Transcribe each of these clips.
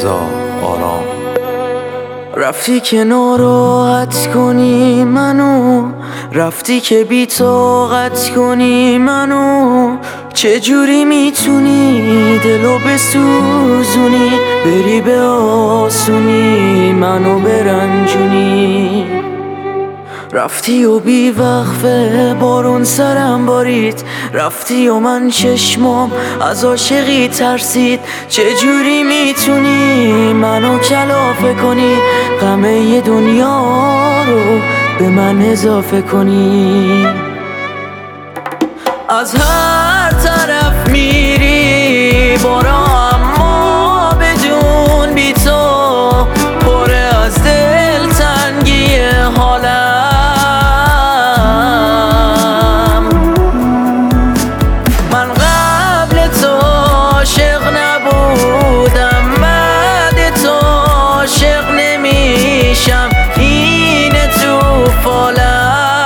رضا آرام. رفتی که ناراحت کنی منو، رفتی که بی طاقت کنی منو. چجوری میتونی دلو بسوزونی، بری به آسونی منو برنجونی. رفتی و بی وقفه بارون سرم بارید، رفتی و من چشمام از عاشقی ترسید. چجوری میتونی منو کلافه کنی، غمه دنیا رو به من اضافه کنی؟ از هر طرف میری بارا، اما بدون بی تو پره از دل تنگی حالم. من قبل تو عاشق نبودم، بعد تو عاشق نمیشم، اینه تو فالم.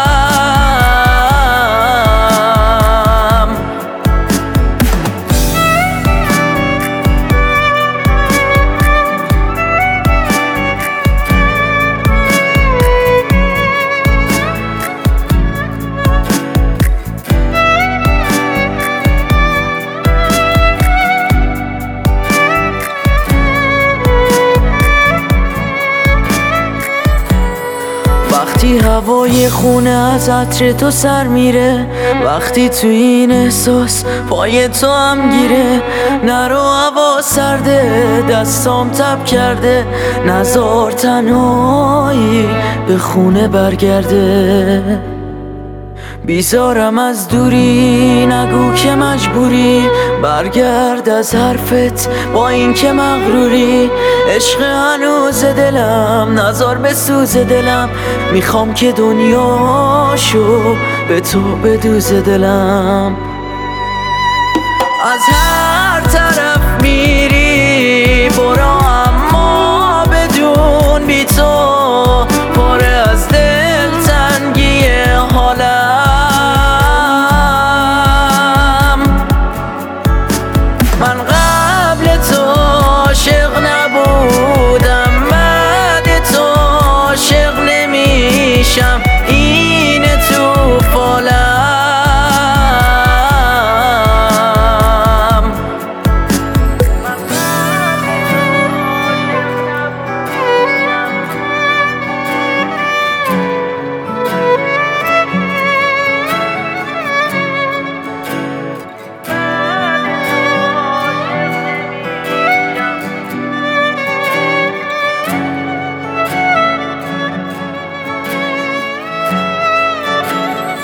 وقتی هوای خونه از عطر تو سر میره، وقتی تو این احساس پای تو هم گیره. نرو هوا سرده دستام تب کرده، نزار تنهایی به خونه برگرده. بیزارم از دوری، نگو که مجبوری، برگرد از حرفت با این که مغروری. عشق هنوز دلم نزار بسوز دلم، میخوام که دنیاشو به تو بدوز دلم. از هر طرف میری برو، اما بدون بی تو پاره از دل تنگی حالم. من قبل تو عاشق نبودم، بعد تو عاشق نمیشم، اینه تو فالم.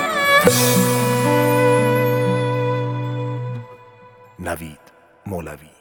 نوید مولوی.